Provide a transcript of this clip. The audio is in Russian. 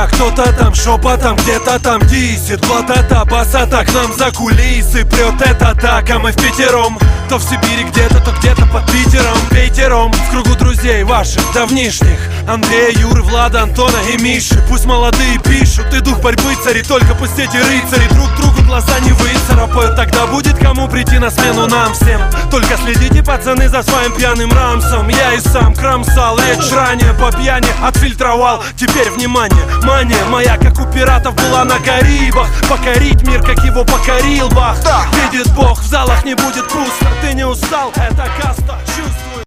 А кто-то там шепотом где-то там дисит. Блатата, басата к нам за кулисы прет это так, а мы впятером. То в Сибири где-то, то где-то под Питером. Пятером в кругу друзей ваших давнишних: Андрея, Юры, Влада, Антона и Миши. Пусть молодые пишут, и дух борьбы цари. Только пусть эти рыцари друг другу глаза не выцарапают. Тогда будет кому прийти на смену нам всем. Только следите, пацаны, за своим пьяным рамсом. Я и сам кромсал речь ранее по пьяни, отфильтровал. Теперь внимание, мания моя, как у пиратов, была на Карибах. Покорить мир, как его покорил Бах. Видит Бог, в залах не будет пусто. Ты не устал, это каста.